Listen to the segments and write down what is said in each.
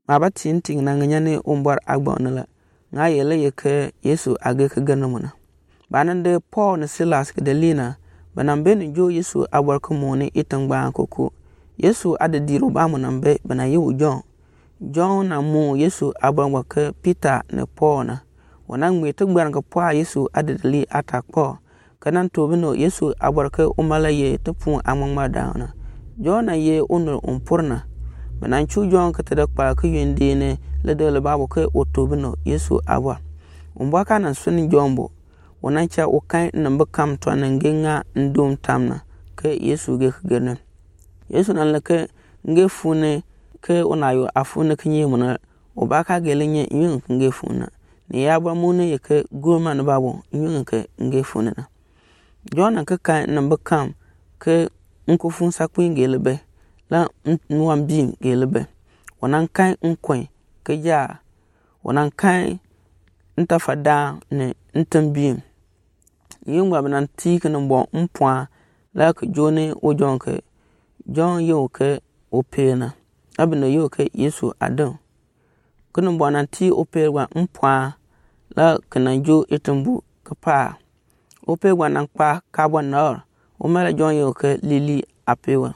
ma tin ting na nganya ne umbar agbon la nga yele yeke Yesu age ka ganamuna banan de Paul na Silas ke delina banan ben jo Yesu abar ko moni itangba koko Yesu ade diru ba mu nambe bana yu John na mu Yesu abar wa ke Peter ne Paul na wana ngwe to gban ko pa Yesu ade deli attack Paul kanan to bino Yesu abar ke umala ye to pu amang madana John na ye onur umpurna banan chu John ka tada pa ke yende ne le de le babu ke otobino Yesu abar umba kana suni jombo wana cha ukai namba kam to nan genga ndum tamna ke Yesu ge kgerne Yesu nan la ke nge fune ke onayo afune kinye muna obaka gelenye yin nge funa ne yaba mune ye ke gurma na babu yin ke nge fune na John ka kai namba kam ke nku fun sakwin gelebe la nwam bin gelebe wana kai nkwen ke ja wana kai ntafada ne ntambim yingwa banan ti kana bo mpwa la ke jone o jonke John yo ke opena abino yo ke Yesu adam kana bo nan ti opewa mpwa la kana jo itumbu kapa opewa nan pa carbonor o mala John yo ke lili apewa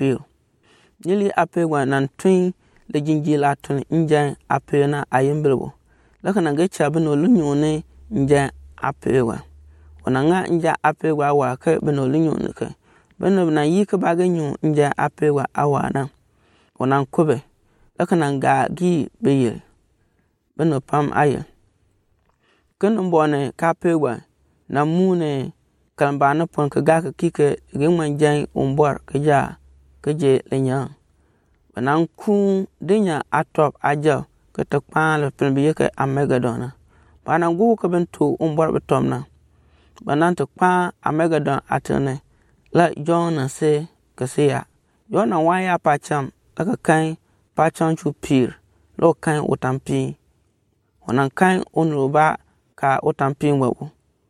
lili apewa nan twin le jinjila tun inja apena ayembelbo la kana ge chabino lunyone inja apewa onanga inja apewa wa ke bino lunyone ke bino na yike baganyu inja apewa awana onan kobe la kana ga gi beye bino pam aye kunu mbone ka pewa na mune kalamba na pon ka ga ka kike ringman jan umbor ka ja ka je lenya banan ku dinya atop aja ka ta pala pinbiye ka amegadona banan gu ka bento umbor betomna banan ta pa amegadon atene la John se ka se ya John wa ya pacham la ka kai pacham chu pir lo kai utampi onan kai onroba ka utampi ngwabu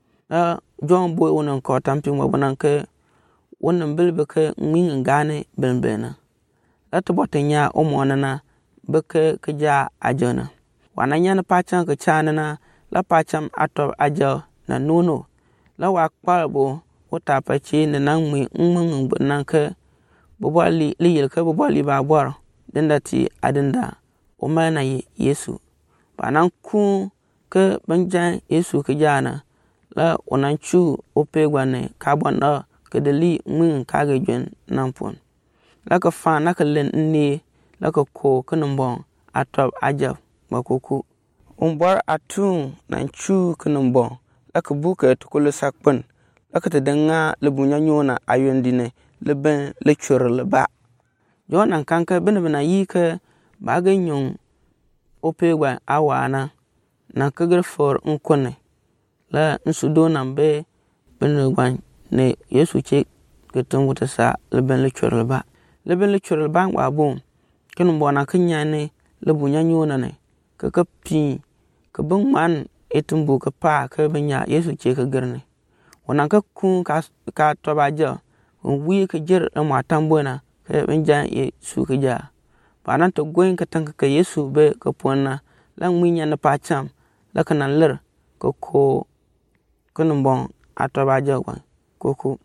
John boy onan ko utampi ngwabu nan ke wonan bilbe ke ngin ngane benbena la to botenya omonana beke kja ajana wana nyana pacham ka chanana la pacham atop aja na nono la wa kpalbo wota pachi ne nan mi ngmung nan ke bobali liyel ke bobali ba bor dendati adenda o mana Yesu banan ku ke banjan Yesu ke jana la onan chu opegwane carbon na ke deli ngmung kage jen nampon la ka fa na ka len ni la ka ko kanambon atop aja makoku umbor atun nan chu kanambon la ka buka to kulu sakpon la ka tadanga le bunya nyona ayondine le ben le chur le ba John kanka bena yike baganyon opegwa awana na kagar for nkone la nsudo nambe bena gwan ne Yesu che ketumbuta sa le ben le chur le ba le ben le chur le ba wa bon kenu bona kanya ne le bunya nyona ne ka pi ka bun man etumbu ka pa ka benya Yesu che ka गर्ने wana ka ku ka to ba ja wi ka jir ma tambona ka benja Yesu ka ja panan to goyin ka tanka ka Yesu be ka ponna lang minya na pacham la kana ler ko kunu bon atoba ja ko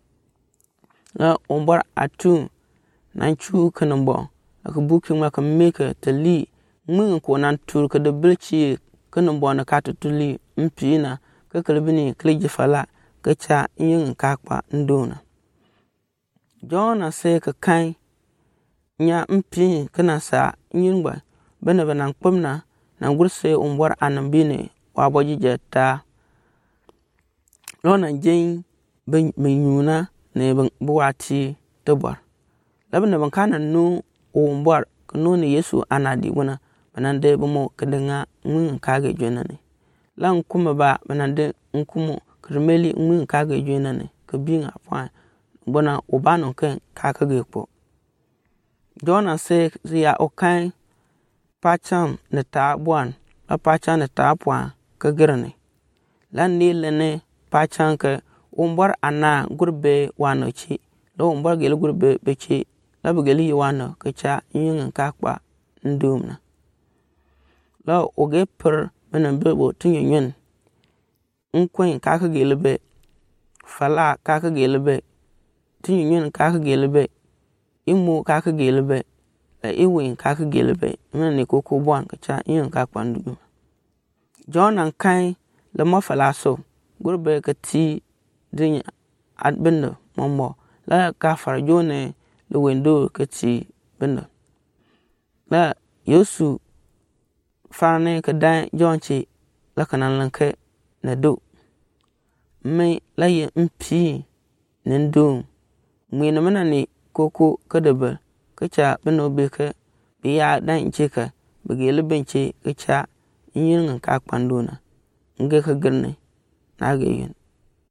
la ombor atu nan chu kunu bon ka bukin ma ka meka tali mun ko nan tur ka da bilci kunu bon ka tutuli mpina ka kalbini kliji fala ka cha yin ka kwa ndona John se ka kai nya mpi kana sa nyingba bana kpumna na gurse umbor anambine wa boji jetta lona jeng ben menyuna ne buwati tobor labna ban kana nu umbor kunu ne Yesu anadi wana banande bomo kadanga mun kage jonane lan kuma ba banande nkumo kremeli mun kage jonane kabinga fa bona obano ken kakage po John se ya okai pacham ne ta buan la pacham ne ta pwa ka गर्ने lan ni lene pacham ke umbor ana gurbe wano chi lo umbor gele gurbe bechi la bugeli wano ka cha yin ka kwa ndumna la oge per benan bebo tinyo nyen nkwen ka ka gelebe fala ka ka gelebe tinyo nyen ka ka gelebe imu ka ka gelebe la iwin ka ka gelebe ne koko bwan ka cha yin ka kwandu John an kai la mo fala so gurbe ka ti din adbendo momo la ka far jone le wendo ka ti bendo la Yesu fane ka dan John chi la kanan lanke na do me la ye mpi nendo mwe na mana ni koko kadaba ka cha beno be ka biya dan che ka bigele benche ka cha yin ka kwando na nge ka girne na ga yin